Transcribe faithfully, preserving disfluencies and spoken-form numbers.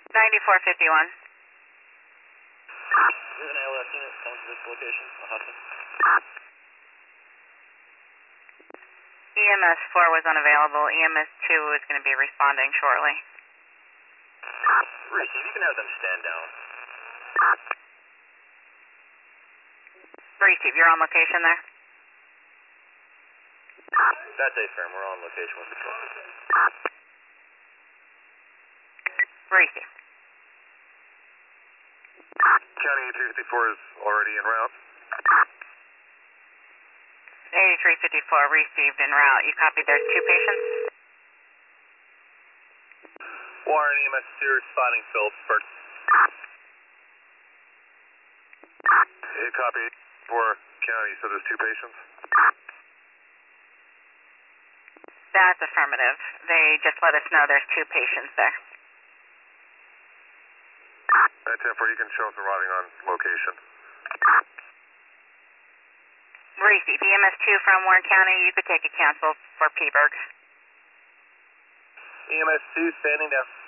ninety-four fifty-one. We have an A L S unit coming to this location, on Hudson. E M S four was unavailable. E M S two is going to be responding shortly. Reese, if you can have them stand down. Receive, you're on location there? That's a firm. We're on location with the truck. Receive. County eighty-three fifty-four is already en route. eighty-three fifty-four received en route. You copied there's two patients? Warren, E M S two responding, Phillipsburg. Hey, copy. For county, so there's two patients? That's affirmative. They just let us know there's two patients there. That's ten four, you can show us arriving on location. Receive. E M S two from Warren County, you could take a cancel for Peaburg. E M S two standing down.